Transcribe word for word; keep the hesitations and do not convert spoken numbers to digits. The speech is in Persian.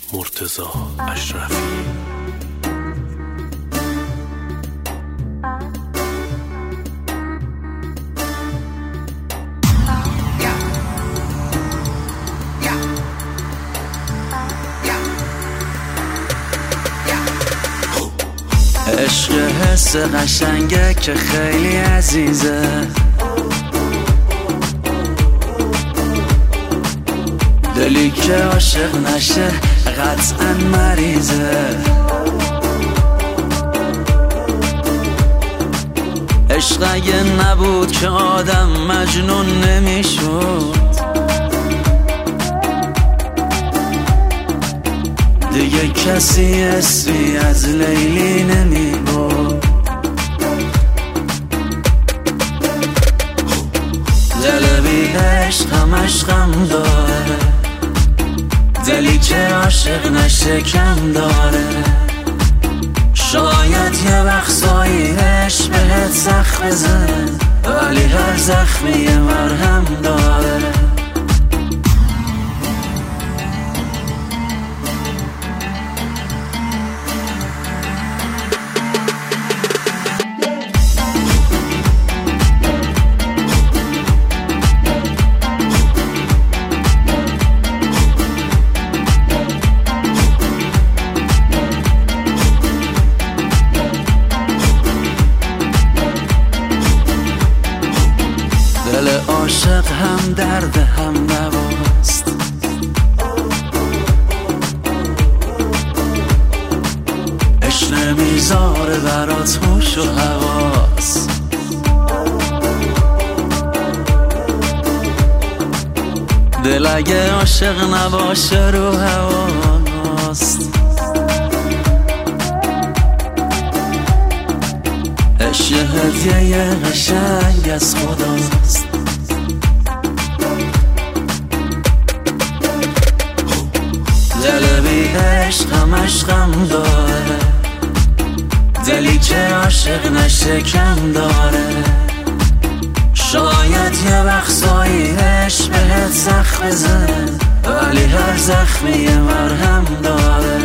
مرتضی اشرفی. عشق حس قشنگه که خیلی عزیزه، دلی که عاشق نشه قطعا مریضه. عشق اگه نبود که آدم مجنون نمیشد، دیگه کسی اسمی از لیلی نمی بود. دل بی عشق هم عشقم داره، دلی که عاشق نشه کم داره. شاید یه وقتایی عشق بهت زخم بزنه، ولی هر زخمی یه مرهم داره. دل عاشق هم درد هم نواست، عشق نمیذاره برات هوش و حواس. دل اگه عاشق نباشه رو هواست. عشق هدیه قشنگ از خداست. دل بی عشق هم عشقم داره، دلی که عاشق نشه کم داره. شاید یه وقتایی عشق بهت زخم بزنه، ولی هر زخمی یه مرهم داره.